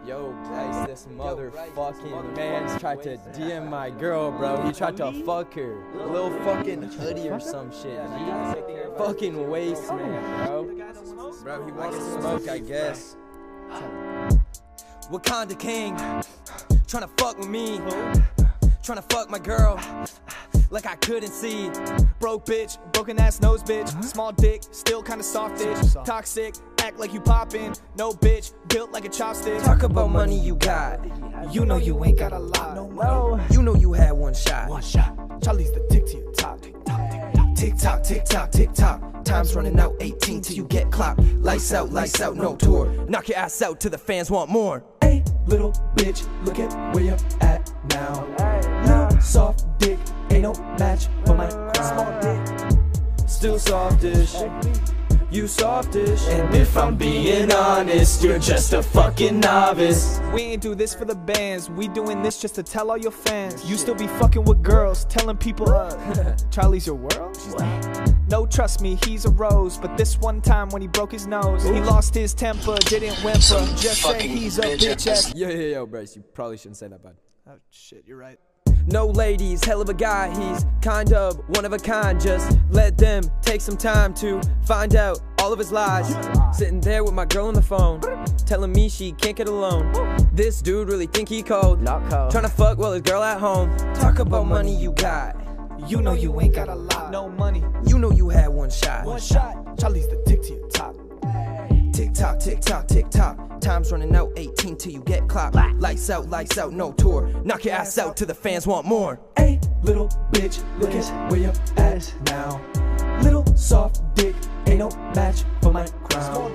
Yo, Bryce, this motherfucking man's tried to DM my girl, bro. He tried to fuck her. A little fucking hoodie or some shit. Fucking waste, man, bro. Bro, he wants to smoke, I guess. Wakanda King, tryna fuck with me. Tryna fuck my girl like I couldn't see. Broke bitch, broken ass nose bitch. Small dick, still kinda softish. Toxic, act like you poppin'. No bitch, built like a chopstick. Talk about money you got. You know you ain't got a lot. No. You know you had one shot. Charlie's the tick to your top. Tick tock, tick tock, tick tock. Time's running out, 18 till you get clocked. Lights out, no tour. Knock your ass out till the fans want more. Hey, little bitch, look at where you're at now. Little soft dick, ain't no match for my crown. Still softish, you softish. And if I'm being honest, you're just a fucking novice. We ain't do this for the bands, we doing this just to tell all your fans. You still be fucking with girls, telling people Charlie's your world? No, trust me, he's a rose. But this one time when he broke his nose, he lost his temper, didn't whimper. Just say he's a bitch ass. Yo, Bryce, you probably shouldn't say that, bud. Oh shit, you're right. No ladies, hell of a guy, he's kind of one of a kind. Just let them take some time to find out all of his lies. Sitting there with my girl on the phone, telling me she can't get alone. This dude really think he cold, tryna fuck while his girl at home. Talk about money you got. You know you ain't got a lot. No money. You know you had one shot. Charlie's the tick to your top. Tick tock, tick tock, tick tock. Time's running out, 18 till you get clocked. Lights out, no tour. Knock your ass out till the fans want more. Hey, little bitch, look at where you're at now. Little soft dick, ain't no match for my crown.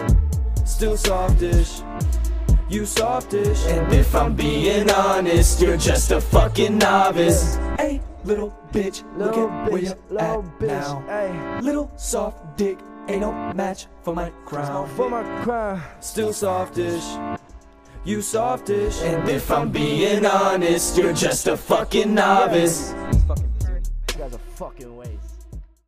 Still softish, you softish. And if I'm being honest, you're just a fucking novice. Hey, little bitch, look at where you're at now. Little soft dick, ain't no match for my crown. Still softish, you softish. And if I'm being honest, you're just a fucking novice. You guys are fucking waste.